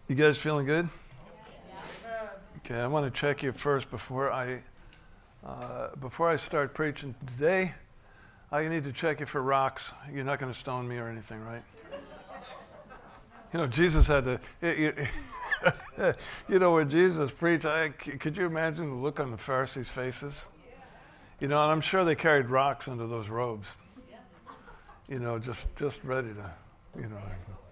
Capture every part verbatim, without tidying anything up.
You guys feeling good? Okay, I want to check you first before I uh, before I start preaching today. I need to check you for rocks. You're not going to stone me or anything, right? You know, Jesus had to. It, it, you know, when Jesus preached, I, could you imagine the look on the Pharisees' faces? You know, and I'm sure they carried rocks under those robes. You know, just just ready to, you know.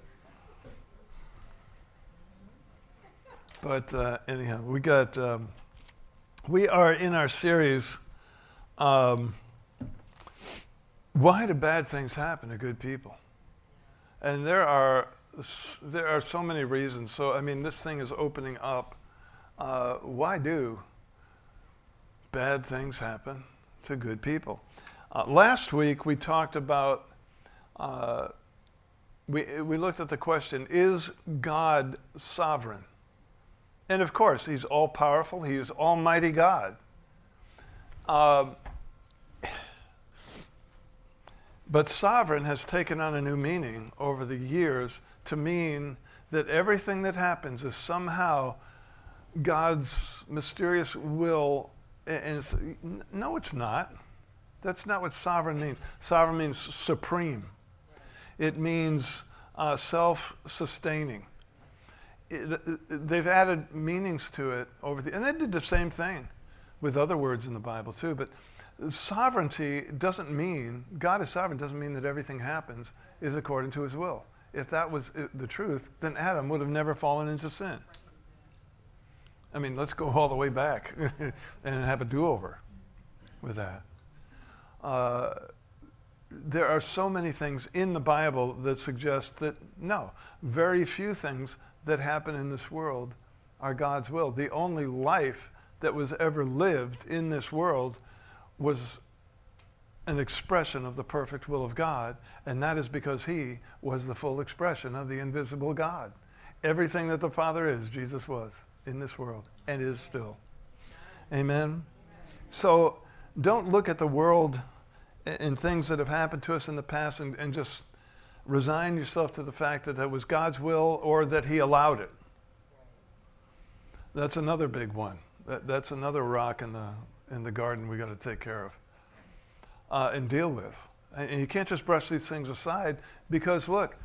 But uh, anyhow, we got, um, we are in our series, um, Why Do Bad Things Happen to Good People? And there are there are so many reasons. So, I mean, this thing is opening up. Uh, why do bad things happen to good people? Uh, last week, we talked about, uh, we we looked at the question, is God sovereign? And of course, he's all-powerful. He is Almighty God. Uh, but sovereign has taken on a new meaning over the years to mean that everything that happens is somehow God's mysterious will. And it's, no, it's not. That's not what sovereign means. Sovereign means supreme. It means uh, self-sustaining. They've added meanings to it over the, and they did the same thing with other words in the Bible too. But sovereignty doesn't mean, God is sovereign doesn't mean that everything happens is according to his will. If that was the truth, then Adam would have never fallen into sin. I mean, let's go all the way back and have a do-over with that. Uh, there are so many things in the Bible that suggest that no, very few things that happen in this world are God's will. The only life that was ever lived in this world was an expression of the perfect will of God, and that is because he was the full expression of the invisible God. Everything that the Father is, Jesus was in this world and is still. Amen? So don't look at the world and things that have happened to us in the past and, and just resign yourself to the fact that it was God's will or that he allowed it. That's another big one. That, that's another rock in the in the garden we got to take care of uh, and deal with. And you can't just brush these things aside because, look,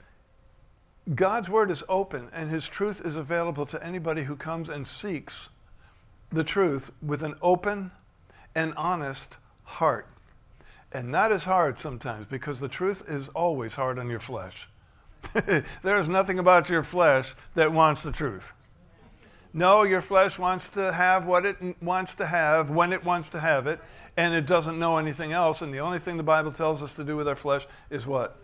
God's word is open and his truth is available to anybody who comes and seeks the truth with an open and honest heart. And that is hard sometimes because the truth is always hard on your flesh. There is nothing about your flesh that wants the truth. No, your flesh wants to have what it wants to have when it wants to have it, and it doesn't know anything else. And the only thing the Bible tells us to do with our flesh is what?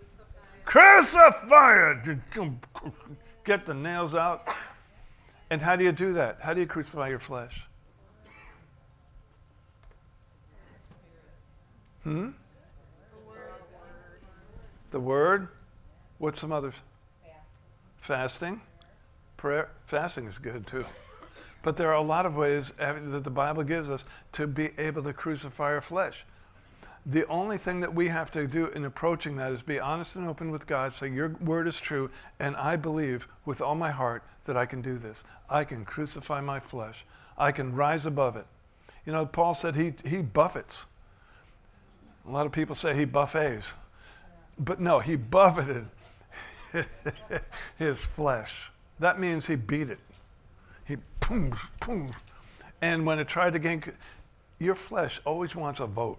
Crucify it! Get the nails out. And how do you do that? How do you crucify your flesh? Hmm? The word. What's some others? Fasting. Prayer. Fasting is good too. But there are a lot of ways that the Bible gives us to be able to crucify our flesh. The only thing that we have to do in approaching that is be honest and open with God, say your word is true, and I believe with all my heart that I can do this. I can crucify my flesh. I can rise above it. You know, Paul said he he buffets. A lot of people say he buffets. But no, he buffeted his flesh. That means he beat it. He boom, boom. And when it tried to gain, your flesh always wants a vote.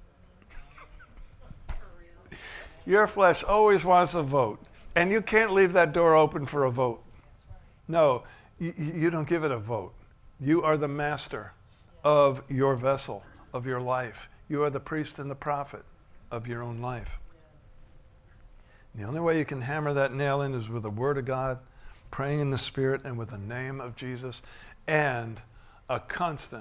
Your flesh always wants a vote. And you can't leave that door open for a vote. No, you, you don't give it a vote. You are the master of your vessel, of your life. You are the priest and the prophet of your own life. The only way you can hammer that nail in is with the Word of God, praying in the Spirit, and with the name of Jesus, and a constant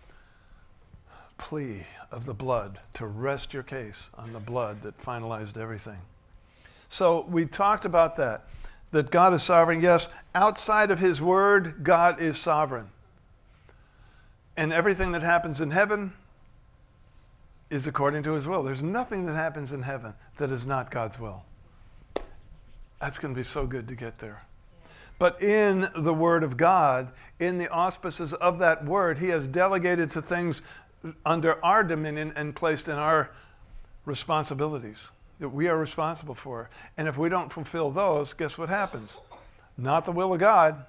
plea of the blood to rest your case on the blood that finalized everything. So we talked about that, that God is sovereign. Yes, outside of his Word, God is sovereign. And everything that happens in heaven is according to his will. There's nothing that happens in heaven that is not God's will. That's going to be so good to get there. But in the Word of God, in the auspices of that Word, he has delegated to things under our dominion and placed in our responsibilities that we are responsible for. And if we don't fulfill those, guess what happens? Not the will of God.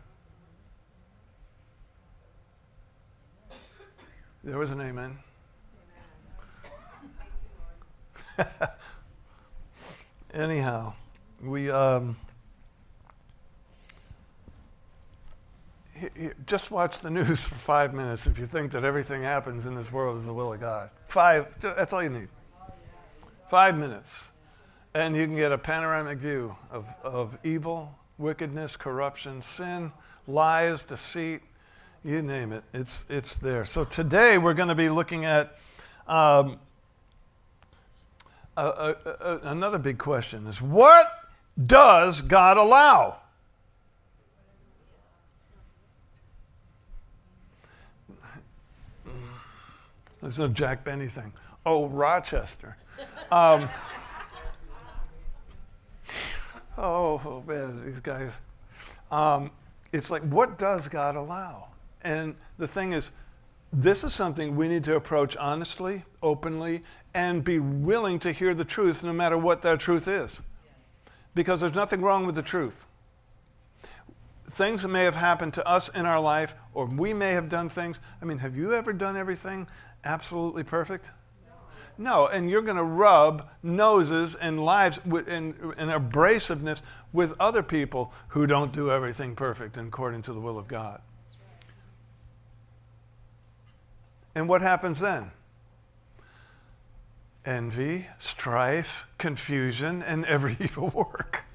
There was an amen. Anyhow, we um, he, he, just watch the news for five minutes if you think that everything happens in this world is the will of God. Five, that's all you need. Five minutes. And you can get a panoramic view of, of evil, wickedness, corruption, sin, lies, deceit, you name it. It's, it's there. So today we're going to be looking at um, a, a, a, another big question is, what does God allow? There's no Jack Benny thing. Oh, Rochester. Um, oh, oh, man, these guys. Um, it's like, what does God allow? And the thing is, this is something we need to approach honestly, openly, and be willing to hear the truth no matter what that truth is. Because there's nothing wrong with the truth. Things that may have happened to us in our life, or we may have done things. I mean, have you ever done everything absolutely perfect? No, and you're going to rub noses and lives with, and, and abrasiveness with other people who don't do everything perfect and according to the will of God. And what happens then? Envy, strife, confusion, and every evil work.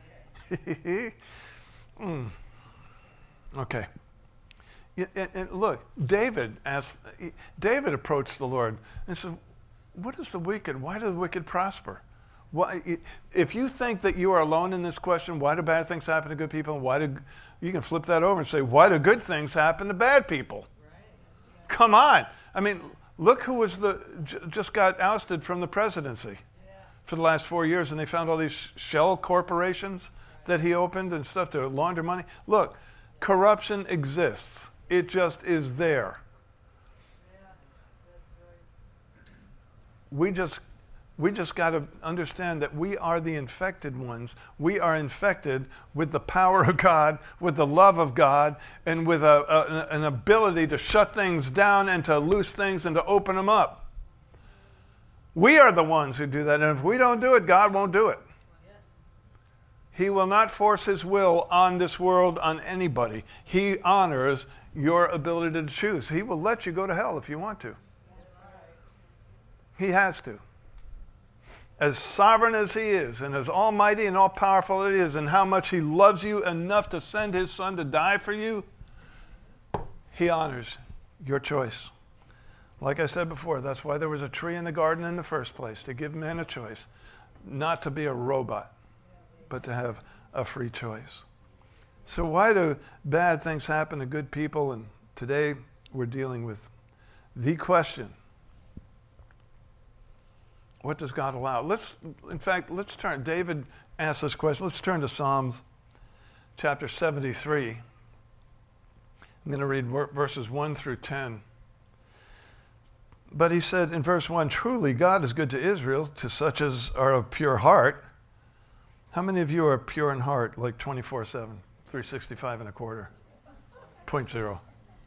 mm. Okay. And, and look, David asked. David approached the Lord and said, "What is the wicked? Why do the wicked prosper? Why, if you think that you are alone in this question, why do bad things happen to good people? Why do you can flip that over and say, why do good things happen to bad people? Right. Come on! I mean, look who was the just got ousted from the presidency yeah. for the last four years, and they found all these shell corporations right. that he opened and stuff to launder money. Look, corruption exists. It just is there. Yeah, that's right. We just we just got to understand that we are the infected ones. We are infected with the power of God, with the love of God, and with a, a, an ability to shut things down and to loose things and to open them up. We are the ones who do that, and if we don't do it, God won't do it. He will not force his will on this world, on anybody. He honors your ability to choose. He will let you go to hell if you want to. He has to. As sovereign as he is, and as almighty and all-powerful it is, and how much he loves you enough to send his son to die for you, he honors your choice. Like I said before, that's why there was a tree in the garden in the first place, to give man a choice, not to be a robot, but to have a free choice. So why do bad things happen to good people? And today we're dealing with the question, what does God allow? Let's, in fact, let's turn, David asked this question. Let's turn to Psalms chapter seventy-three. I'm going to read verses one through ten. But he said in verse one, truly God is good to Israel, to such as are of pure heart. How many of you are pure in heart, like twenty-four seven, three sixty-five and a quarter? Point zero.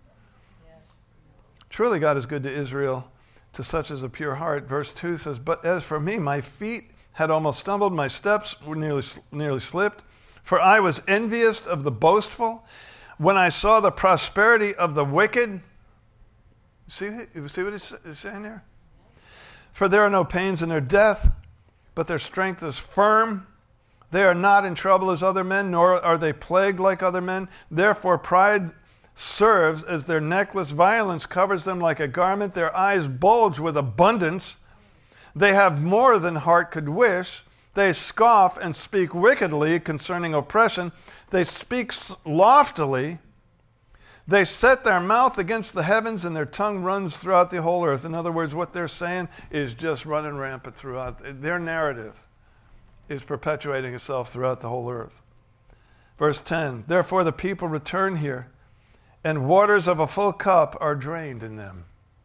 Truly God is good to Israel, to such as a pure heart. Verse two says, but as for me, my feet had almost stumbled, my steps were nearly, nearly slipped, for I was envious of the boastful when I saw the prosperity of the wicked. See, you see what he's saying here? For there are no pains in their death, but their strength is firm. They are not in trouble as other men, nor are they plagued like other men. Therefore pride serves as their necklace. Violence covers them like a garment. Their eyes bulge with abundance. They have more than heart could wish. They scoff and speak wickedly concerning oppression. They speak loftily. They set their mouth against the heavens, and their tongue runs throughout the whole earth. In other words, what they're saying is just running rampant throughout. Their narrative is perpetuating itself throughout the whole earth. Verse ten, therefore the people return here, and waters of a full cup are drained in them.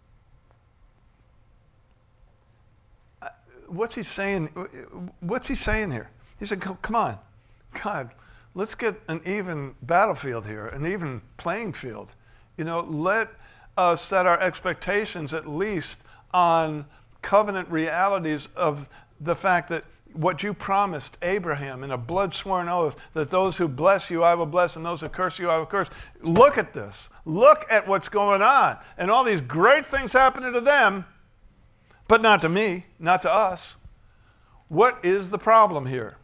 What's he saying? What's he saying here? He said, come on, God, let's get an even battlefield here, an even playing field. You know, let us set our expectations at least on covenant realities of the fact that what you promised Abraham in a blood-sworn oath, that those who bless you I will bless, and those who curse you I will curse. Look at this. Look at what's going on. And all these great things happening to them, but not to me, not to us. What is the problem here?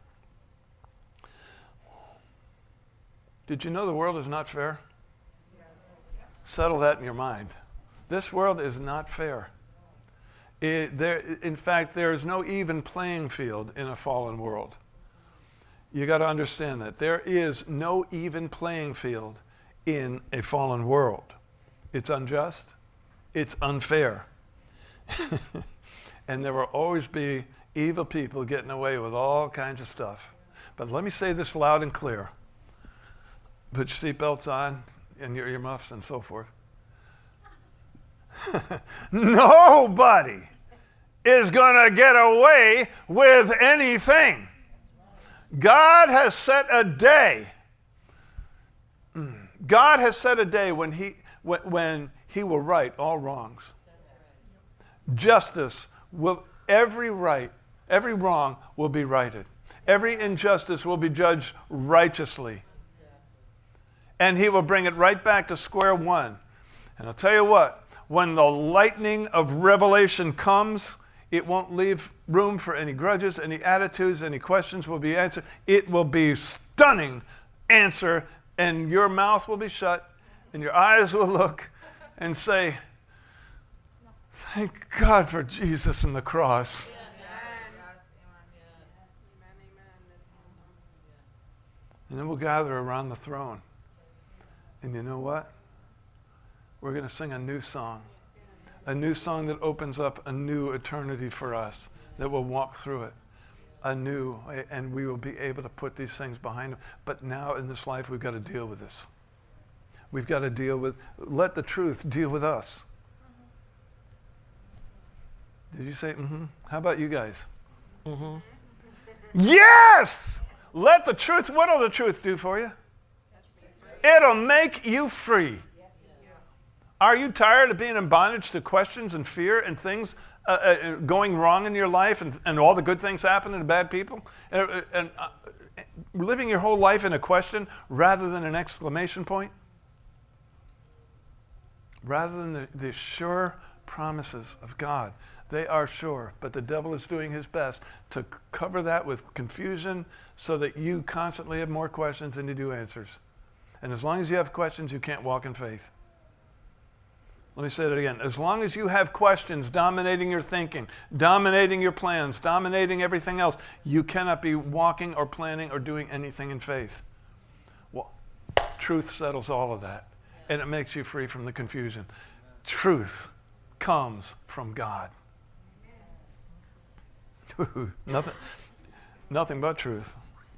Did you know the world is not fair? Settle that in your mind. This world is not fair. It, there, in fact, there is no even playing field in a fallen world. You got to understand that. There is no even playing field in a fallen world. It's unjust. It's unfair. And there will always be evil people getting away with all kinds of stuff. But let me say this loud and clear. Put your seatbelts on and your earmuffs and so forth. Nobody is going to get away with anything. God has set a day. God has set a day when he, when, when he will right all wrongs. Justice will, every right, every wrong will be righted. Every injustice will be judged righteously. And he will bring it right back to square one. And I'll tell you what, when the lightning of revelation comes, it won't leave room for any grudges, any attitudes, any questions will be answered. It will be stunning answer, and your mouth will be shut, and your eyes will look and say, thank God for Jesus and the cross. And then we'll gather around the throne. And you know what? We're going to sing a new song. A new song that opens up a new eternity for us, that will walk through it. A new, and we will be able to put these things behind them. But now in this life, we've got to deal with this. We've got to deal with, let the truth deal with us. Did you say mm-hmm? How about you guys? Mm-hmm. Yes! Let the truth, what will the truth do for you? It'll make you free. Are you tired of being in bondage to questions and fear and things uh, uh, going wrong in your life, and, and all the good things happening to bad people? And, and uh, living your whole life in a question rather than an exclamation point? Rather than the, the sure promises of God. They are sure, but the devil is doing his best to cover that with confusion so that you constantly have more questions than you do answers. And as long as you have questions, you can't walk in faith. Let me say that again. As long as you have questions dominating your thinking, dominating your plans, dominating everything else, you cannot be walking or planning or doing anything in faith. Well, truth settles all of that, and it makes you free from the confusion. Truth comes from God. nothing, nothing but truth.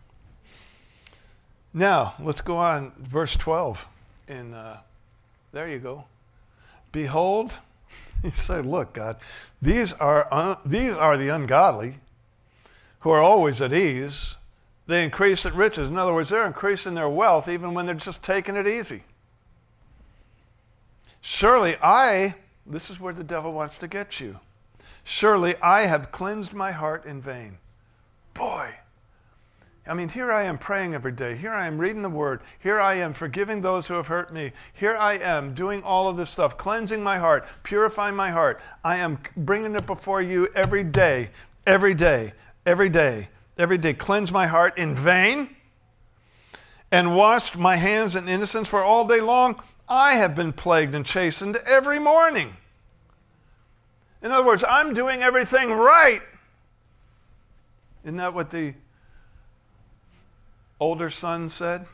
Now, let's go on, verse twelve. In, uh, there you go. Behold, he said, look, God, these are, un- these are the ungodly who are always at ease. They increase at riches. In other words, they're increasing their wealth even when they're just taking it easy. Surely I, this is where the devil wants to get you. Surely I have cleansed my heart in vain. Boy, I mean, here I am praying every day. Here I am reading the Word. Here I am forgiving those who have hurt me. Here I am doing all of this stuff, cleansing my heart, purifying my heart. I am bringing it before you every day, every day, every day, every day. Cleanse my heart in vain and washed my hands in innocence, for all day long I have been plagued and chastened every morning. In other words, I'm doing everything right. Isn't that what the older son said?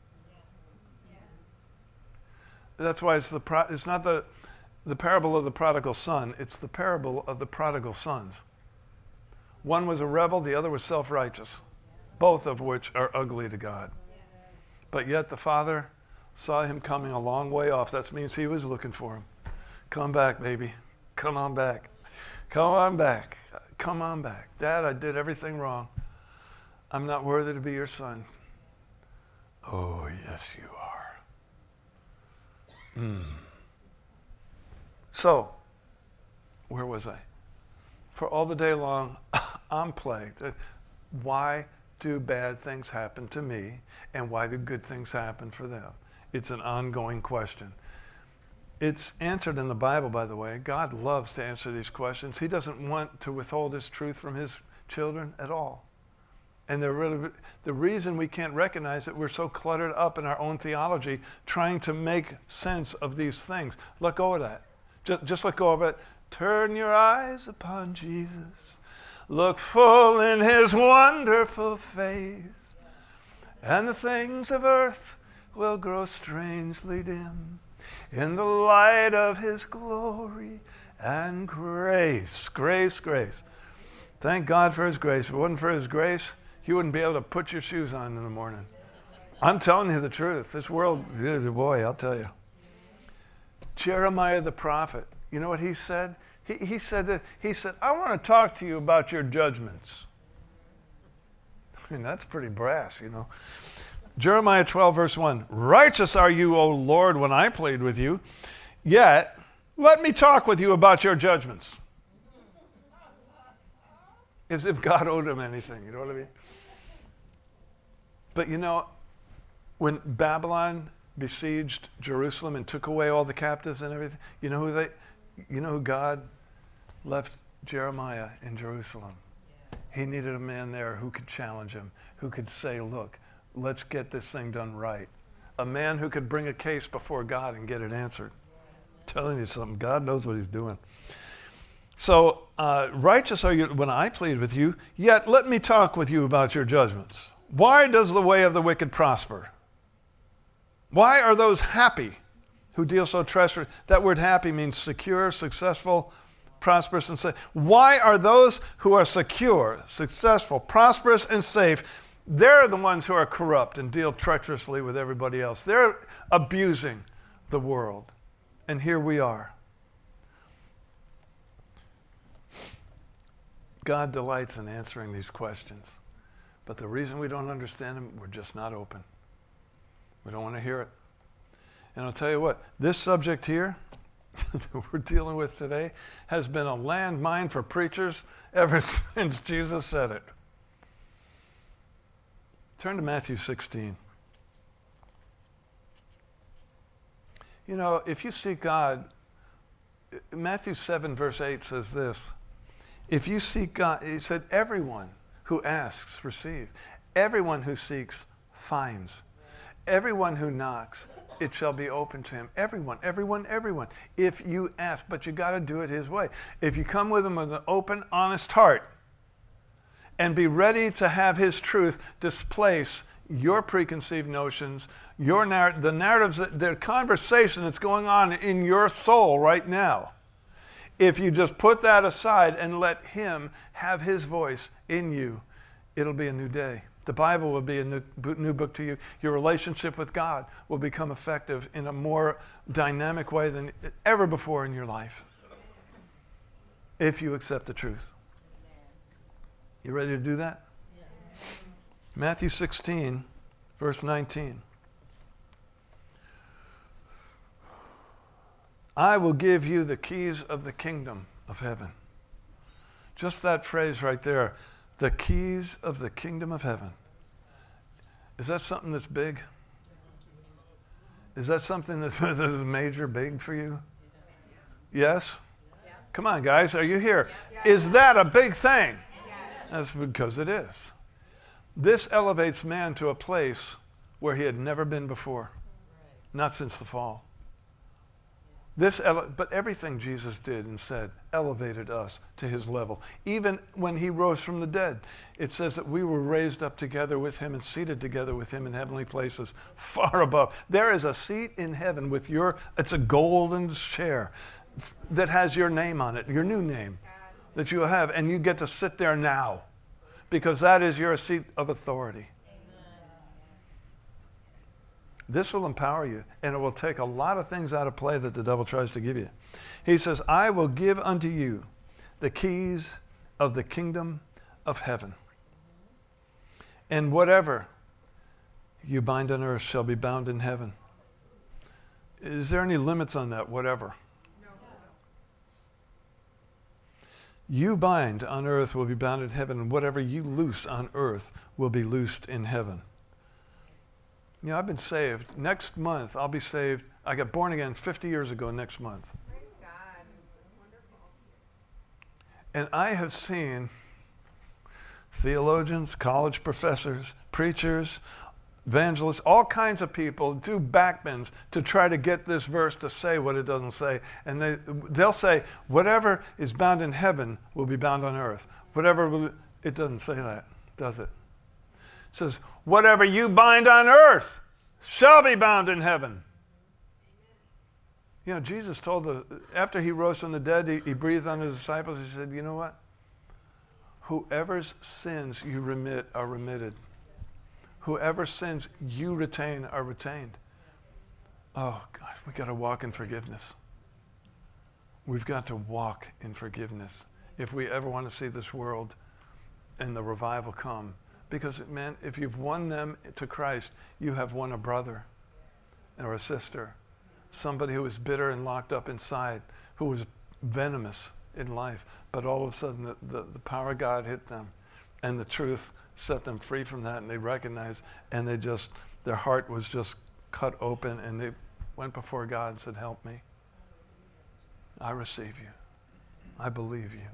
That's why it's the pro- it's not the, the parable of the prodigal son. It's the parable of the prodigal sons. One was a rebel, the other was self-righteous, both of which are ugly to God. But yet the father saw him coming a long way off. That means he was looking for him. Come back, baby. Come on back. Come on back. Come on back. Dad, I did everything wrong. I'm not worthy to be your son. Oh, yes, you are. Mm. So, where was I? For all the day long, I'm plagued. Why do bad things happen to me, and why do good things happen for them? It's an ongoing question. It's answered in the Bible, by the way. God loves to answer these questions. He doesn't want to withhold his truth from his children at all. And the, really, the reason we can't recognize it, we're so cluttered up in our own theology trying to make sense of these things. Let go of that. Just, just let go of it. Turn your eyes upon Jesus. Look full in his wonderful face. And the things of earth will grow strangely dim in the light of his glory and grace. Grace, grace. Thank God for his grace. If it wasn't for his grace, you wouldn't be able to put your shoes on in the morning. I'm telling you the truth. This world, boy, I'll tell you. Jeremiah the prophet, you know what he said? He, he said that, he said, I want to talk to you about your judgments. I mean, that's pretty brass, you know. Jeremiah twelve, verse one, righteous are you, O Lord, when I plead with you, yet let me talk with you about your judgments. As if God owed him anything, you know what I mean? But you know, when Babylon besieged Jerusalem and took away all the captives and everything, you know who they, you know who God left Jeremiah in Jerusalem? He needed a man there who could challenge him, who could say, look, let's get this thing done right. A man who could bring a case before God and get it answered. I'm telling you something, God knows what he's doing. So, uh, righteous are you when I plead with you, yet let me talk with you about your judgments. Why does the way of the wicked prosper? Why are those happy who deal so treacherously? That word happy means secure, successful, prosperous, and safe. Why are those who are secure, successful, prosperous, and safe, they're the ones who are corrupt and deal treacherously with everybody else. They're abusing the world. And here we are. God delights in answering these questions. But the reason we don't understand them, we're just not open. We don't want to hear it. And I'll tell you what, this subject here that we're dealing with today has been a landmine for preachers ever since Jesus said it. Turn to Matthew sixteen. You know, if you seek God, Matthew seven verse eight says this. If you seek God, he said, everyone who asks, receives. Everyone who seeks, finds. Everyone who knocks, it shall be open to him. Everyone, everyone, everyone. If you ask, but you got to do it his way. If you come with him with an open, honest heart, and be ready to have his truth displace your preconceived notions, your narr- the narratives, that, the conversation that's going on in your soul right now. If you just put that aside and let him have his voice in you, it'll be a new day. The Bible will be a new, new book to you. Your relationship with God will become effective in a more dynamic way than ever before in your life. If you accept the truth. You ready to do that? Yes. Matthew sixteen, verse nineteen. I will give you the keys of the kingdom of heaven. Just that phrase right there, the keys of the kingdom of heaven. Is that something that's big? Is that something that is major, big for you? Yes? Come on, guys, are you here? Is that a big thing? That's because it is. This elevates man to a place where he had never been before. Not since the fall. This, ele- but everything Jesus did and said elevated us to his level. Even when he rose from the dead, it says that we were raised up together with him and seated together with him in heavenly places, far above. There is a seat in heaven with your, it's a golden chair that has your name on it, your new name that you have, and you get to sit there now because that is your seat of authority. This will empower you, and it will take a lot of things out of play that the devil tries to give you. He says, I will give unto you the keys of the kingdom of heaven. And whatever you bind on earth shall be bound in heaven. Is there any limits on that, whatever? No. You bind on earth will be bound in heaven, and whatever you loose on earth will be loosed in heaven. You know, I've been saved. Next month, I'll be saved. I got born again fifty years ago next month. Praise God. Wonderful. And I have seen theologians, college professors, preachers, evangelists, all kinds of people do backbends to try to get this verse to say what it doesn't say. And they, they'll say, whatever is bound in heaven will be bound on earth. Whatever, will, it doesn't say that, does it? It says, whatever you bind on earth shall be bound in heaven. You know, Jesus told the, after he rose from the dead, he, he breathed on his disciples. He said, you know what? Whoever's sins you remit are remitted. Whoever sins you retain are retained. Oh, God, we got to walk in forgiveness. We've got to walk in forgiveness if we ever want to see this world and the revival come. Because, man, if you've won them to Christ, you have won a brother or a sister, somebody who was bitter and locked up inside, who was venomous in life. But all of a sudden, the, the, the power of God hit them, and the truth set them free from that, and they recognized, and they just, their heart was just cut open, and they went before God and said, help me. I receive you. I believe you.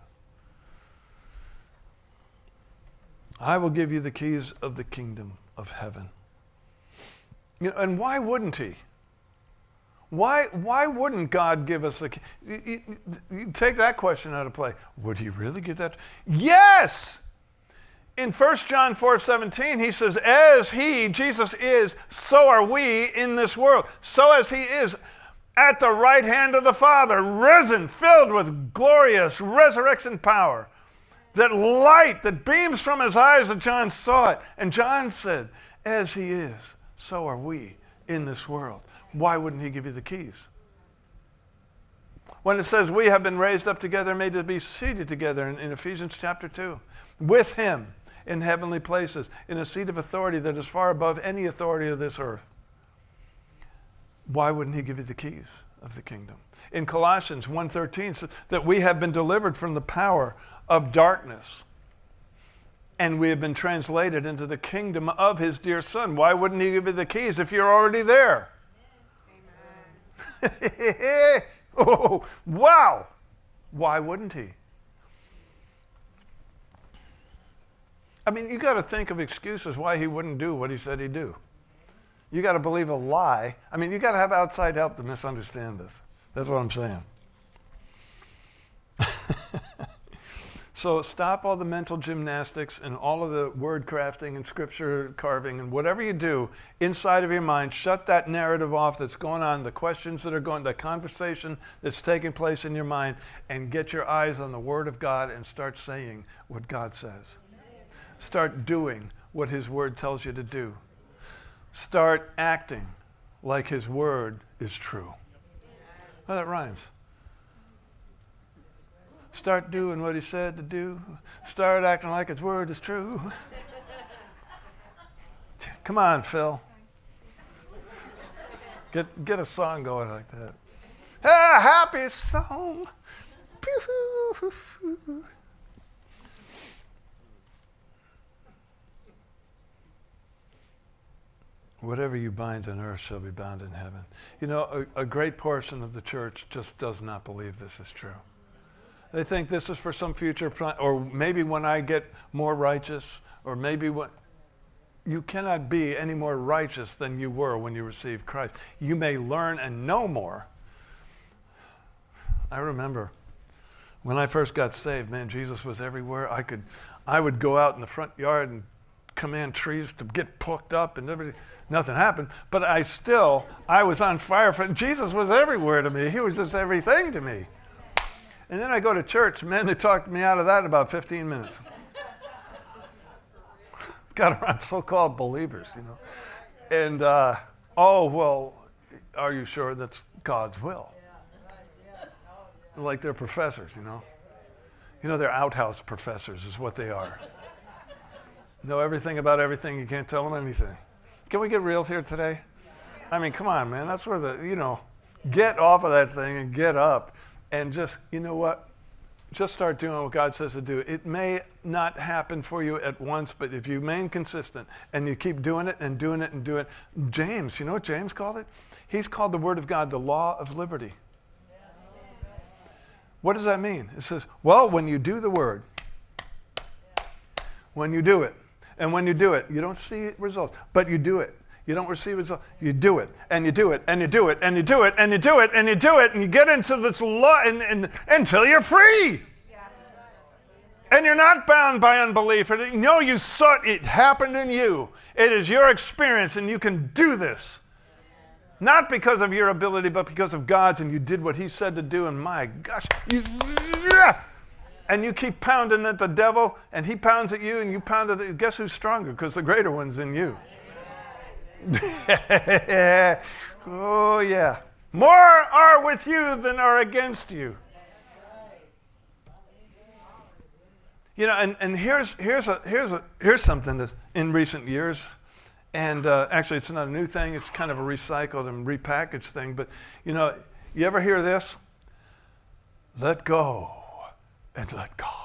I will give you the keys of the kingdom of heaven. You know, and why wouldn't he? Why, why wouldn't God give us the key? You, you, you take that question out of play. Would he really give that? Yes! In First John four seventeen, he says, as he, Jesus is, so are we in this world. So as he is at the right hand of the Father, risen, filled with glorious resurrection power. That light that beams from his eyes, that John saw it. And John said, as he is, so are we in this world. Why wouldn't he give you the keys? When it says we have been raised up together, made to be seated together in, in Ephesians chapter two, with him in heavenly places, in a seat of authority that is far above any authority of this earth. Why wouldn't he give you the keys of the kingdom? In Colossians one thirteen, says that we have been delivered from the power of darkness, and we have been translated into the kingdom of his dear Son. Why wouldn't he give you the keys if you're already there? Amen. Oh, wow! Why wouldn't he? I mean, you got to think of excuses why he wouldn't do what he said he'd do. You got to believe a lie. I mean, you got to have outside help to misunderstand this. That's what I'm saying. So stop all the mental gymnastics and all of the word crafting and scripture carving and whatever you do inside of your mind. Shut that narrative off that's going on, the questions that are going, the conversation that's taking place in your mind, and get your eyes on the Word of God and start saying what God says. Start doing what His Word tells you to do. Start acting like His Word is true. Well, that rhymes. Start doing what He said to do. Start acting like His Word is true. Come on, Phil. Get get a song going like that. Ah, happy song. Whatever you bind on earth shall be bound in heaven. You know, a, a great portion of the church just does not believe this is true. They think this is for some future, or maybe when I get more righteous, or maybe when... You cannot be any more righteous than you were when you received Christ. You may learn and know more. I remember when I first got saved, man, Jesus was everywhere. I could, I would go out in the front yard and command trees to get plucked up, and everything. Nothing happened. But I still, I was on fire for Jesus. Was everywhere to me. He was just everything to me. And then I go to church, man, they talked me out of that in about fifteen minutes. Got around so-called believers, you know. And uh, Oh, well, are you sure that's God's will? Like they're professors, you know. You know, they're outhouse professors is what they are. Know everything about everything. You can't tell them anything. Can we get real here today? I mean, come on, man. That's where the, you know, get off of that thing and get up and just, you know what? Just start doing what God says to do. It may not happen for you at once, but if you remain consistent and you keep doing it and doing it and doing it. James, you know what James called it? He's called the Word of God the law of liberty. What does that mean? It says, well, when you do the Word, when you do it, and when you do it, you don't see results, but you do it. You don't receive results. You do it, and you do it, and you do it, and you do it, and you do it, and you do it, and you get into this law and, and, until you're free. And you're not bound by unbelief. No, you saw it. It happened in you. It is your experience, and you can do this. Not because of your ability, but because of God's, and you did what He said to do, and my gosh, you, and you keep pounding at the devil, and he pounds at you, and you pound at the, guess who's stronger? Because the greater one's in you. Oh, yeah. More are with you than are against you. You know, and, and here's here's a here's a here's something that's in recent years, and uh, actually it's not a new thing. It's kind of a recycled and repackaged thing. But you know, you ever hear this? Let go and let God.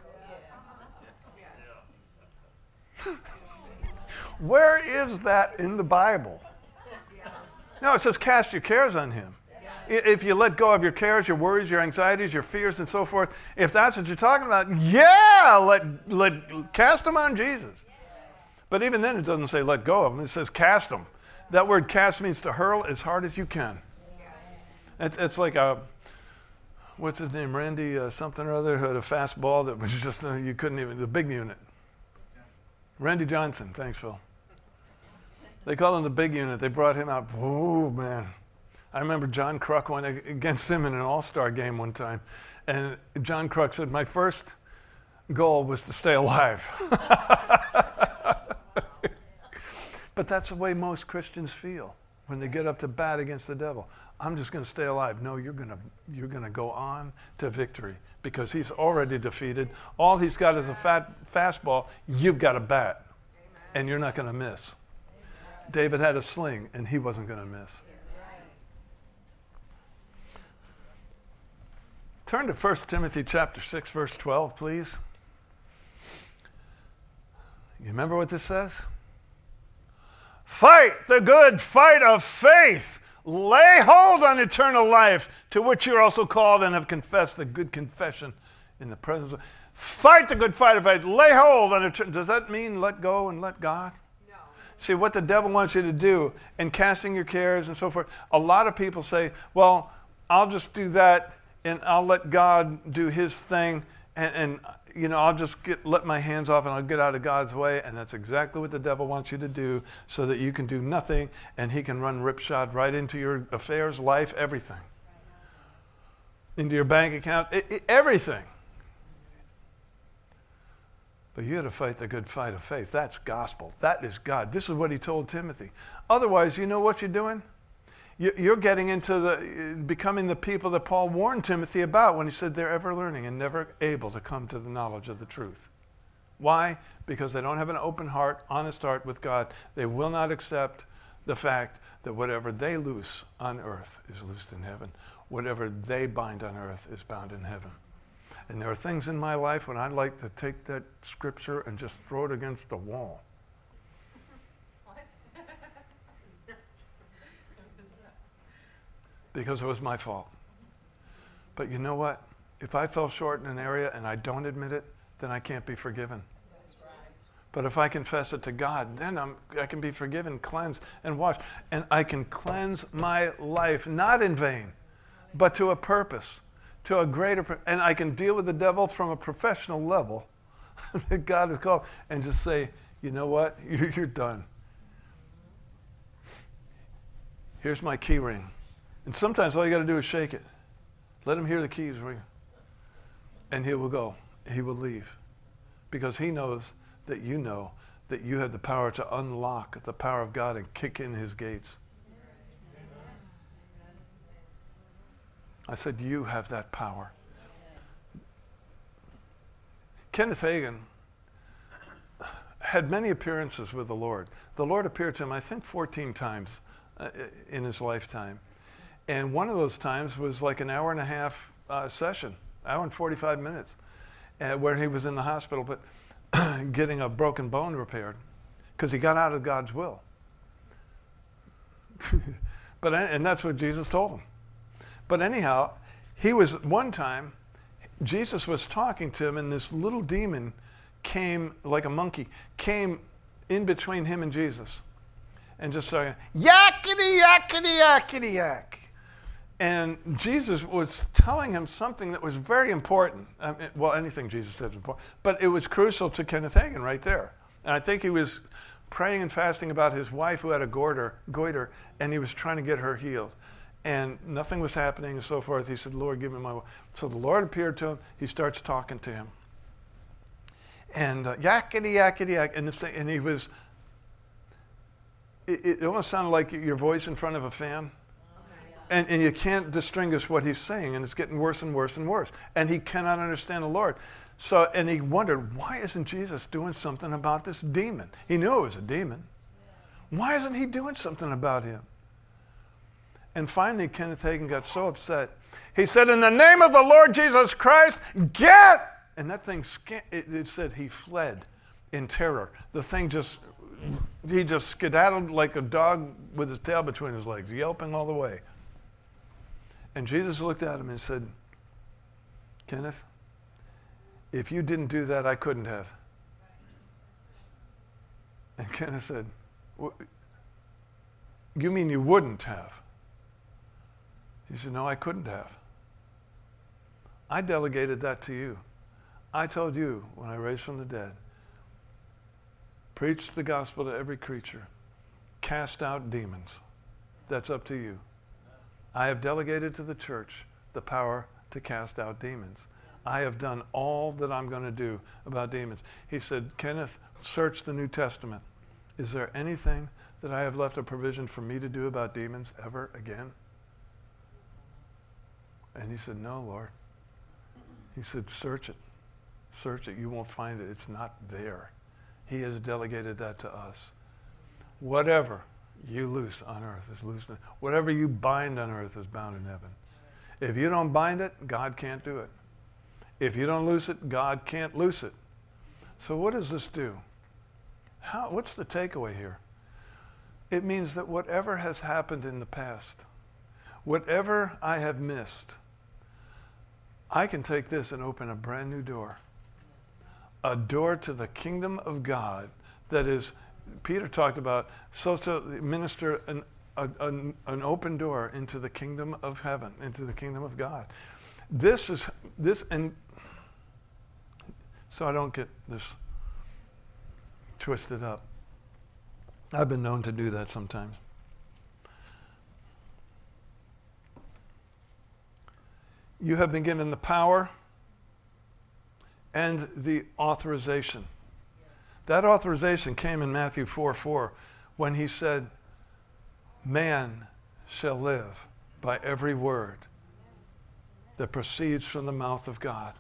Where is that in the Bible? No, it says cast your cares on Him. If you let go of your cares, your worries, your anxieties, your fears, and so forth, if that's what you're talking about, yeah, let, let cast them on Jesus. But even then, it doesn't say let go of them. It says cast them. That word cast means to hurl as hard as you can. It's, it's like a, what's his name, Randy uh, something or other, who had a fast ball that was just, uh, you couldn't even, the big unit. Randy Johnson, thanks, Phil. They call him the big unit. They brought him out. Oh, man. I remember John Kruk went against him in an all-star game one time. And John Kruk said, my first goal was to stay alive. But that's the way most Christians feel when they get up to bat against the devil. I'm just going to stay alive. No, you're going to you're going to go on to victory because he's already defeated. All he's got is a fat fastball. You've got a bat, and you're not going to miss. David had a sling, and he wasn't going to miss. Turn to First Timothy chapter six, verse twelve, please. You remember what this says? Fight the good fight of faith. Lay hold on eternal life, to which you're also called and have confessed the good confession in the presence of... Fight the good fight of faith. Lay hold on eternal... Does that mean let go and let God? No. See, what the devil wants you to do in casting your cares and so forth, a lot of people say, well, I'll just do that and I'll let God do His thing, and, and you know, I'll just get let my hands off and I'll get out of God's way. And that's exactly what the devil wants you to do, so that you can do nothing and he can run ripshod right into your affairs, life, everything. Into your bank account, it, it, everything. But you got to fight the good fight of faith. That's gospel. That is God. This is what He told Timothy. Otherwise, you know what you're doing? You're getting into the, becoming the people that Paul warned Timothy about when he said they're ever learning and never able to come to the knowledge of the truth. Why? Because they don't have an open heart, honest heart with God. They will not accept the fact that whatever they loose on earth is loosed in heaven. Whatever they bind on earth is bound in heaven. And there are things in my life when I'd like to take that scripture and just throw it against the wall. Because it was my fault. But you know what? If I fell short in an area and I don't admit it, then I can't be forgiven. That's right. But if I confess it to God, then I'm, I can be forgiven, cleansed, and washed. And I can cleanse my life, not in vain, but to a purpose, to a greater purpose. And I can deal with the devil from a professional level that God has called, and just say, you know what? You're, you're done. Here's my key ring. And sometimes all you got to do is shake it. Let him hear the keys ring. And he will go. He will leave. Because he knows that you know that you have the power to unlock the power of God and kick in His gates. I said, you have that power. Kenneth Hagin had many appearances with the Lord. The Lord appeared to him, I think, fourteen times uh, in his lifetime. And one of those times was like an hour and a half uh, session, hour and forty-five minutes, uh, where he was in the hospital, but getting a broken bone repaired because he got out of God's will. But and that's what Jesus told him. But anyhow, he was one time, Jesus was talking to him, and this little demon came like a monkey, came in between him and Jesus, and just started yakety yakety yakety yak. And Jesus was telling him something that was very important. I mean, well, anything Jesus said was important, but it was crucial to Kenneth Hagin right there. And I think he was praying and fasting about his wife who had a goiter, goiter, and he was trying to get her healed. And nothing was happening and so forth. He said, Lord, give me my wife. So the Lord appeared to him. He starts talking to him. And uh, yakety, yakety, yak. And, this thing, and he was, it, it almost sounded like your voice in front of a fan. And, and you can't distinguish what he's saying, and it's getting worse and worse and worse. And he cannot understand the Lord. So, and he wondered, why isn't Jesus doing something about this demon? He knew it was a demon. Why isn't he doing something about him? And finally, Kenneth Hagin got so upset. He said, in the name of the Lord Jesus Christ, get! And that thing, it, it said he fled in terror. The thing just, he just skedaddled like a dog with his tail between his legs, yelping all the way. And Jesus looked at him and said, Kenneth, if you didn't do that, I couldn't have. And Kenneth said, you mean you wouldn't have? He said, no, I couldn't have. I delegated that to you. I told you when I raised from the dead, preach the gospel to every creature, cast out demons. That's up to you. I have delegated to the church the power to cast out demons. I have done all that I'm going to do about demons. He said, Kenneth, search the New Testament. Is there anything that I have left a provision for me to do about demons ever again? And he said, no, Lord. He said, search it. Search it. You won't find it. It's not there. He has delegated that to us. Whatever you loose on earth is loosed in, whatever you bind on earth is bound in heaven. If you don't bind it, God can't do it. If you don't loose it, God can't loose it. So what does this do? How, what's the takeaway here? It means that whatever has happened in the past, whatever I have missed, I can take this and open a brand new door. A door to the kingdom of God that is, Peter talked about, so to minister an, a, an, an open door into the kingdom of heaven, into the kingdom of God. This is, this, and so I don't get this twisted up. I've been known to do that sometimes. You have been given the power and the authorization. That authorization came in Matthew four four when he said, man shall live by every word that proceeds from the mouth of God.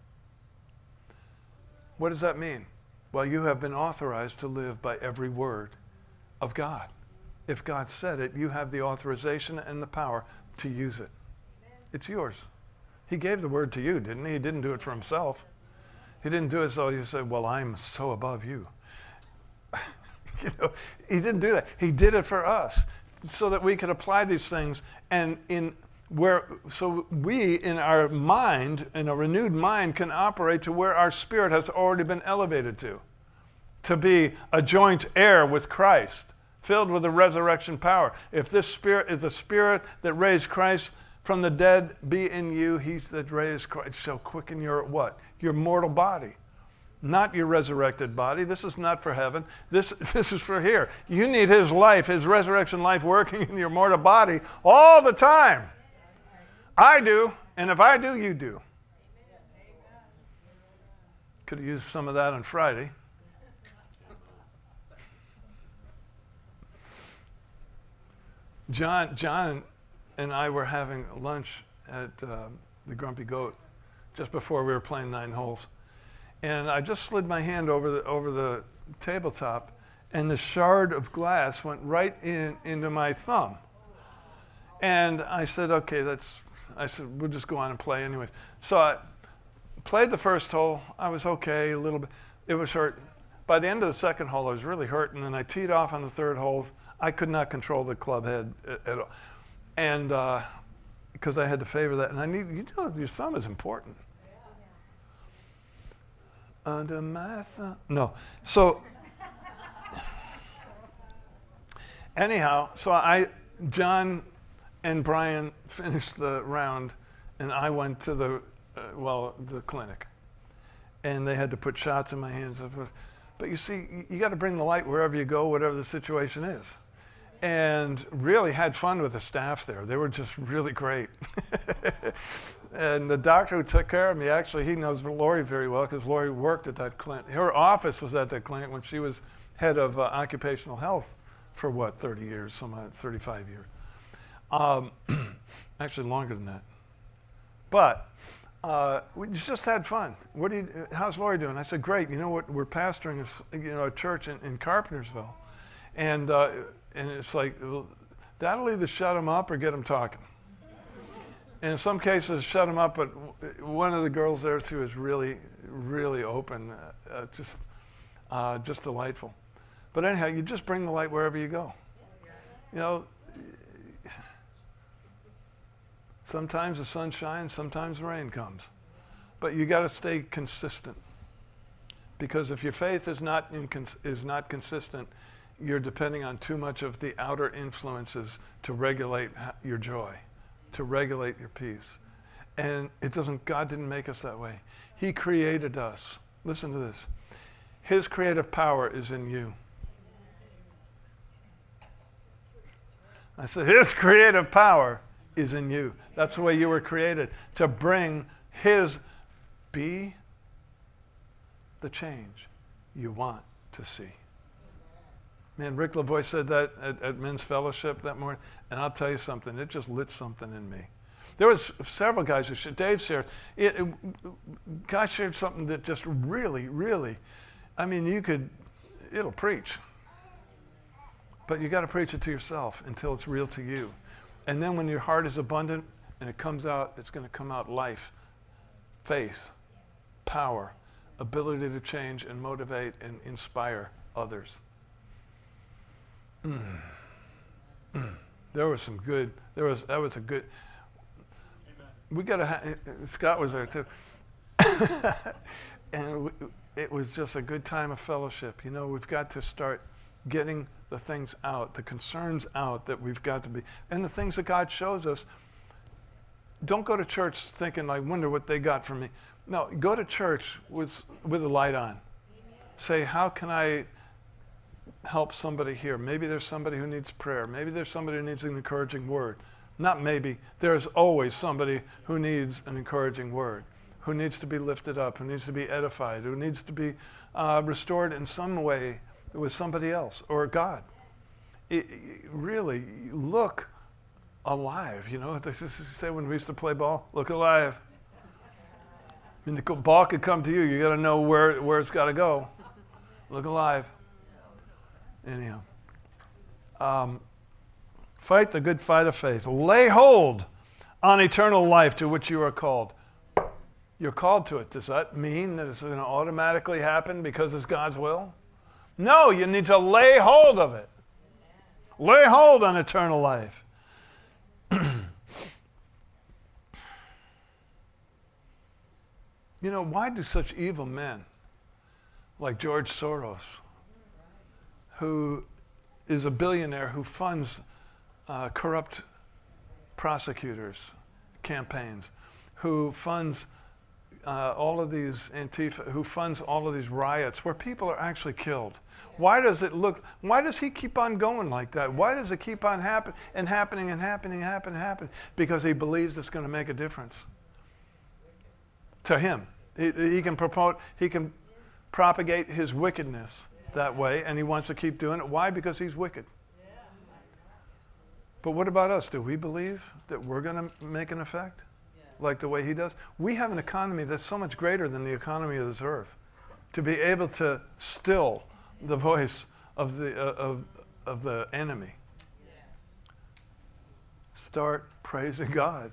What does that mean? Well, you have been authorized to live by every word of God. If God said it, you have the authorization and the power to use it. It's yours. He gave the word to you, didn't he? He didn't do it for himself. He didn't do it so you say, well, I'm so above you. You know, he didn't do that. He did it for us so that we could apply these things, and in where so we in our mind, in a renewed mind, can operate to where our spirit has already been elevated to, to be a joint heir with Christ, filled with the resurrection power. If this spirit is the spirit that raised Christ from the dead be in you, he that raised Christ shall quicken your what? Your mortal body. Not your resurrected body. This is not for heaven. This, this is for here. You need his life, his resurrection life working in your mortal body all the time. I do, and if I do, you do. Could have used some of that on Friday. John, John and I were having lunch at uh, the Grumpy Goat just before we were playing nine holes. And I just slid my hand over the, over the tabletop, and the shard of glass went right in into my thumb. And I said, okay, that's, I said, we'll just go on and play anyways. So I played the first hole. I was okay, a little bit. It was hurt. By the end of the second hole, I was really hurt, and then I teed off on the third hole. I could not control the club head at, at all. And uh, because I had to favor that. And I need, you know, your thumb is important. Yeah. Under my thumb. No. So, anyhow, so I, John and Brian finished the round, and I went to the, uh, well, the clinic. And they had to put shots in my hands. But you see, you got to bring the light wherever you go, whatever the situation is. And really had fun with the staff there. They were just really great. And the doctor who took care of me, actually, he knows Lori very well because Lori worked at that clinic. Her office was at that clinic when she was head of uh, occupational health for, what, thirty years, some uh, thirty-five years. Um, actually, longer than that. But Uh, we just had fun. What do you, how's Lori doing? I said, great. You know what? We're pastoring a, you know, a church in, in Carpentersville. And, uh, and it's like, well, that'll either shut them up or get them talking. And in some cases, shut them up. But one of the girls there, too, is really, really open, uh, uh, just, uh, just delightful. But anyhow, you just bring the light wherever you go. You know, sometimes the sun shines, sometimes the rain comes. But you got to stay consistent. Because if your faith is not incons- is not consistent, you're depending on too much of the outer influences to regulate your joy, to regulate your peace. And it doesn't, God didn't make us that way. He created us. Listen to this. His creative power is in you. I said, His creative power is in you. That's the way you were created, to bring His, be the change you want to see. Man, Rick LaVoy said that at, at Men's Fellowship that morning, and I'll tell you something, it just lit something in me. There was several guys who shared, Dave shared, it, it, God shared something that just really, really, I mean, you could, it'll preach. But you got to preach it to yourself until it's real to you. And then when your heart is abundant and it comes out, it's going to come out life, faith, power, ability to change and motivate and inspire others. Mm. Mm. There was some good, there was, that was a good, Amen. We got to, ha- Scott was there too. And we, it was just a good time of fellowship. You know, we've got to start getting the things out, the concerns out that we've got to be, and the things that God shows us. Don't go to church thinking, I wonder what they got from me. No, go to church with with the light on. Amen. Say, how can I help somebody here? Maybe there's somebody who needs prayer. Maybe there's somebody who needs an encouraging word. Not maybe, there's always somebody who needs an encouraging word, who needs to be lifted up, who needs to be edified, who needs to be uh, restored in some way with somebody else or God. It, it really look alive. You know, they used to say when we used to play ball, look alive. I mean, the ball could come to you. You got to know where where it's got to go. Look alive. Anyhow, um, fight the good fight of faith. Lay hold on eternal life to which you are called. You're called to it. Does that mean that it's going to automatically happen because it's God's will? No, you need to lay hold of it. Lay hold on eternal life. You know, why do such evil men like George Soros, who is a billionaire who funds uh, corrupt prosecutors' campaigns, who funds Uh, all of these Antifa, who funds all of these riots where people are actually killed? Why does it look, why does he keep on going like that? Why does it keep on happen, and happening and happening and happening and happening? Because he believes it's going to make a difference to him. He, he can promote, he can propagate his wickedness that way, and he wants to keep doing it. Why? Because he's wicked. But what about us? Do we believe that we're going to make an effect? like the way he does, we have an economy that's so much greater than the economy of this earth. To be able to still the voice of the, uh, of, of the enemy. Yes. Start praising God.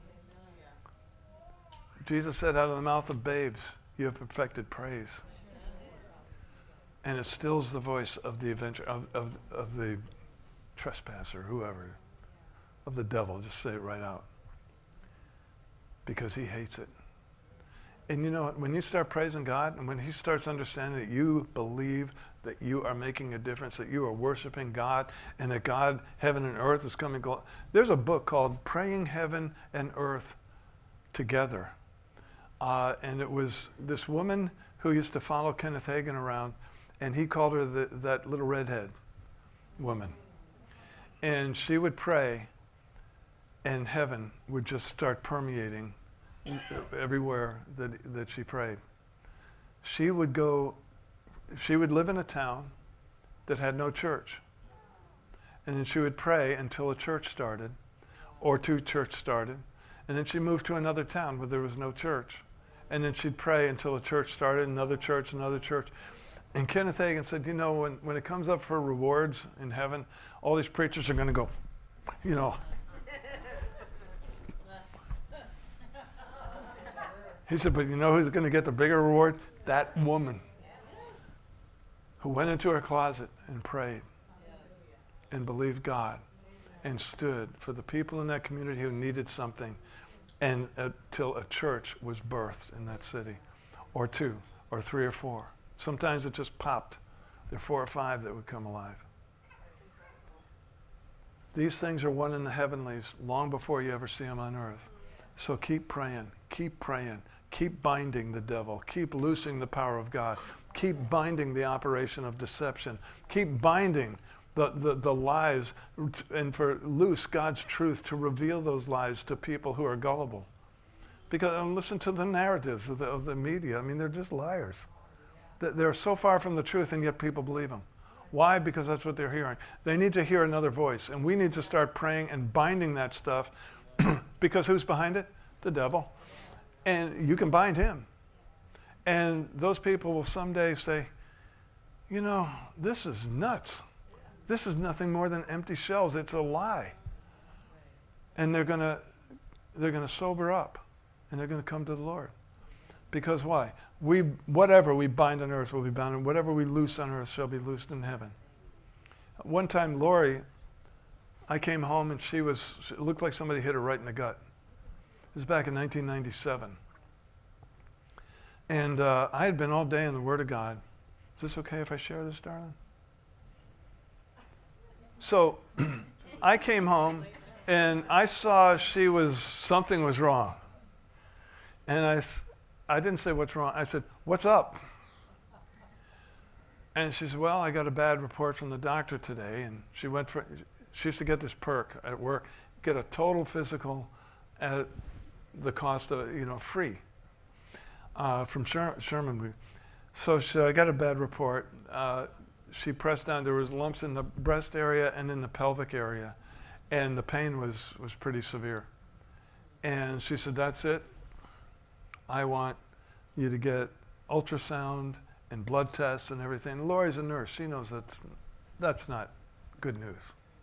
Jesus said, out of the mouth of babes, you have perfected praise. And it stills the voice of the avenger, of, of, of the trespasser, whoever, of the devil. Just say it right out. Because he hates it. And you know what? When you start praising God, and when he starts understanding that you believe that you are making a difference, that you are worshiping God, and that God, heaven and earth is coming. Glo- There's a book called Praying Heaven and Earth Together. Uh, and it was this woman who used to follow Kenneth Hagin around, and he called her the, that little redhead woman. And she would pray, and heaven would just start permeating everywhere that, that she prayed. She would go, she would live in a town that had no church. And then she would pray until a church started, or two churches started. And then she moved to another town where there was no church. And then she'd pray until a church started, another church, another church. And Kenneth Hagin said, you know, when, when it comes up for rewards in heaven, all these preachers are going to go, you know. He said, but you know who's going to get the bigger reward? That woman who went into her closet and prayed and believed God and stood for the people in that community who needed something, and until a church was birthed in that city, or two, or three, or four. Sometimes it just popped. There are four or five that would come alive. These things are won in the heavenlies long before you ever see them on earth. So keep praying, keep praying, keep binding the devil, keep loosing the power of God, keep binding the operation of deception, keep binding the, the, the lies, and for loose God's truth to reveal those lies to people who are gullible. Because um, listen to the narratives of the, of the media. I mean, they're just liars. They're so far from the truth, and yet people believe them. Why? Because that's what they're hearing. They need to hear another voice, and we need to start praying and binding that stuff. Because who's behind it? The devil. And you can bind him. And those people will someday say, you know, this is nuts. This is nothing more than empty shells. It's a lie. And they're going to they're going to sober up, and they're going to come to the Lord. Because why? We whatever we bind on earth will be bound, and whatever we loose on earth shall be loosed in heaven. One time, Lori, I came home, and she was, it looked like somebody hit her right in the gut. It was back in nineteen ninety-seven. And uh, I had been all day in the Word of God. Is this okay if I share this, darling? So I came home, and I saw she was, something was wrong. And I, I didn't say what's wrong. I said, what's up? And she said, well, I got a bad report from the doctor today. And she went for, she used to get this perk at work, get a total physical at the cost of, you know, free uh, from Sher- Sherman. So she, I got a bad report. Uh, she pressed down. There was lumps in the breast area and in the pelvic area. And the pain was, was pretty severe. And she said, that's it. I want you to get ultrasound and blood tests and everything. Lori's a nurse. She knows that's, that's not good news.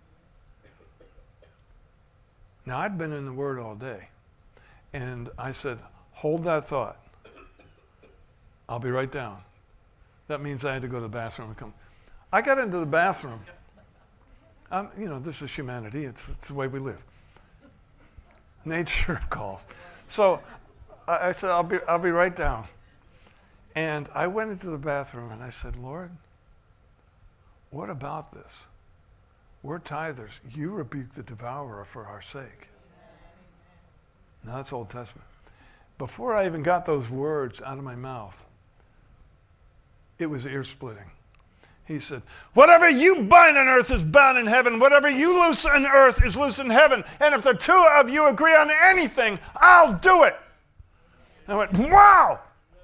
Now, I'd been in the Word all day. And I said, hold that thought. I'll be right down. That means I had to go to the bathroom and come. I got into the bathroom. Um, you know, this is humanity. It's, it's the way we live. Nature calls. So I, I said, I'll be, I'll be right down. And I went into the bathroom and I said, Lord, what about this? We're tithers. You rebuke the devourer for our sake. Now that's Old Testament. Before I even got those words out of my mouth, it was ear-splitting. He said, whatever you bind on earth is bound in heaven. Whatever you loose on earth is loose in heaven. And if the two of you agree on anything, I'll do it. I went, wow.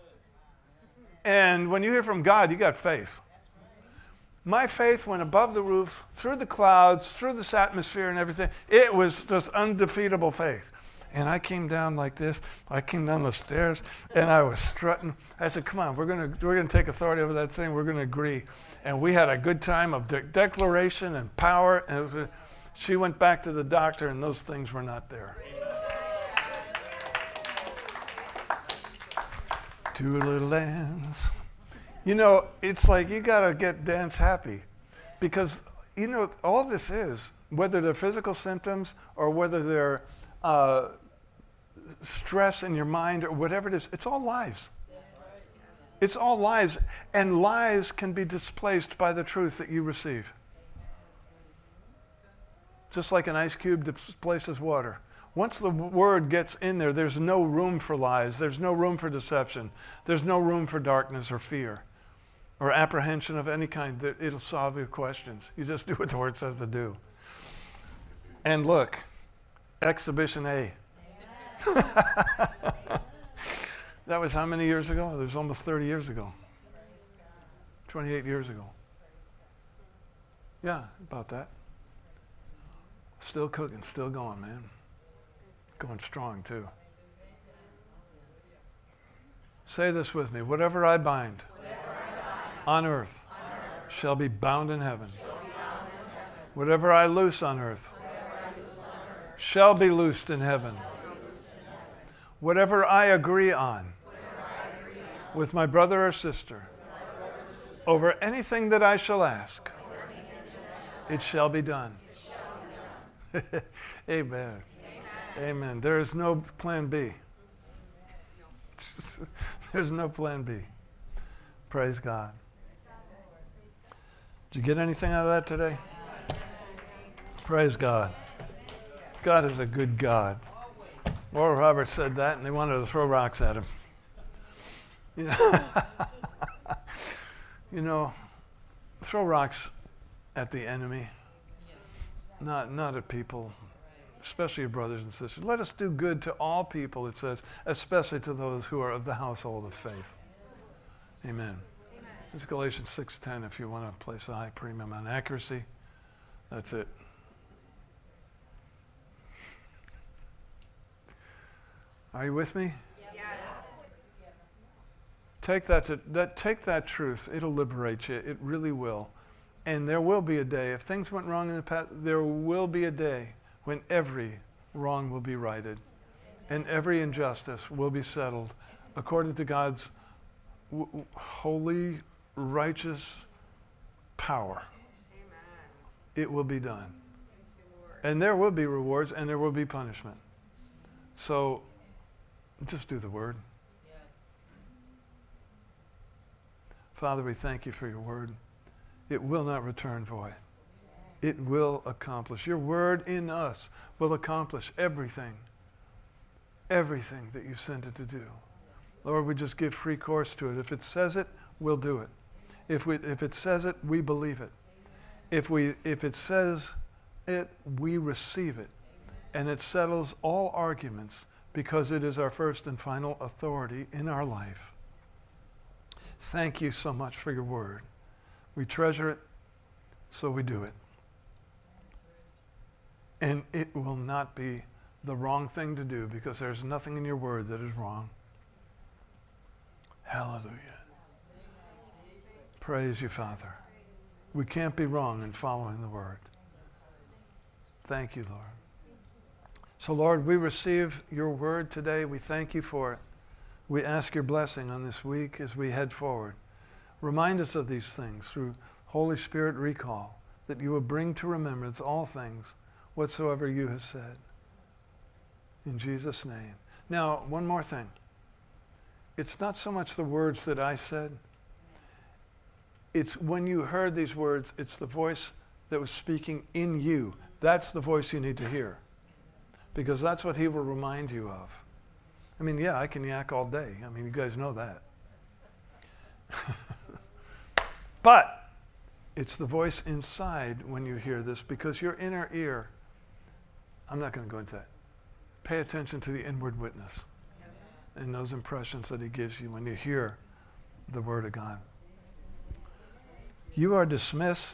And when you hear from God, you got faith. My faith went above the roof, through the clouds, through this atmosphere and everything. It was just undefeatable faith. And I came down like this. I came down the stairs, and I was strutting. I said, come on, we're going to we're gonna take authority over that thing. We're going to agree. And we had a good time of de- declaration and power. And it was, she went back to the doctor, and those things were not there. Two little lambs. You know, it's like you got to get dance happy. Because, you know, all this is, whether they're physical symptoms or whether they're uh, stress in your mind or whatever it is, it's all lies. It's all lies. And lies can be displaced by the truth that you receive. Just like an ice cube displaces water. Once the word gets in there, there's no room for lies. There's no room for deception. There's no room for darkness or fear or apprehension of any kind. It'll solve your questions. You just do what the word says to do. And look, exhibition A. That was how many years ago? It was almost thirty years ago. twenty-eight years ago. Yeah, about that. Still cooking, still going, man. Going strong, too. Say this with me. Whatever I bind, Whatever I bind on, earth, on earth shall be bound in heaven. Be bound in heaven. Whatever I loose on earth, I loose on earth shall be loosed in heaven. Whatever I agree on, I agree on with my brother or sister, brother or sister over anything that I shall ask, it shall be done. It shall be done. Amen. Amen. There is no plan B. There's no plan B. Praise God. Did you get anything out of that today? Praise God. God is a good God. Oral Roberts said that, and they wanted to throw rocks at him. You know, you know throw rocks at the enemy, not not at people. Especially your brothers and sisters. Let us do good to all people, it says, especially to those who are of the household of faith. Amen. Amen. It's Galatians six ten if you want to place a high premium on accuracy. That's it. Are you with me? Yes. Take that, to, that, take that truth. It'll liberate you. It really will. And there will be a day. If things went wrong in the past, there will be a day when every wrong will be righted and every injustice will be settled according to God's w- w- holy, righteous power. Amen. It will be done. Thanks you, Lord. And there will be rewards and there will be punishment. So just do the word. Yes. Father, we thank you for your word. It will not return void. It will accomplish. Your word in us will accomplish everything, everything that you sent it to do. Lord, we just give free course to it. If it says it, we'll do it. If we, if it says it, we believe it. If we, if it says it, we receive it. And it settles all arguments because it is our first and final authority in our life. Thank you so much for your word. We treasure it, so we do it. And it will not be the wrong thing to do because there's nothing in your word that is wrong. Hallelujah. Praise you, Father. We can't be wrong in following the word. Thank you, Lord. So, Lord, we receive your word today. We thank you for it. We ask your blessing on this week as we head forward. Remind us of these things through Holy Spirit recall, that you will bring to remembrance all things whatsoever you have said. In Jesus' name. Now, one more thing. It's not so much the words that I said. It's when you heard these words, it's the voice that was speaking in you. That's the voice you need to hear. Because that's what he will remind you of. I mean, yeah, I can yak all day. I mean, you guys know that. But it's the voice inside when you hear this, because your inner ear, I'm not going to go into that. Pay attention to the inward witness and those impressions that he gives you when you hear the word of God. You are dismissed.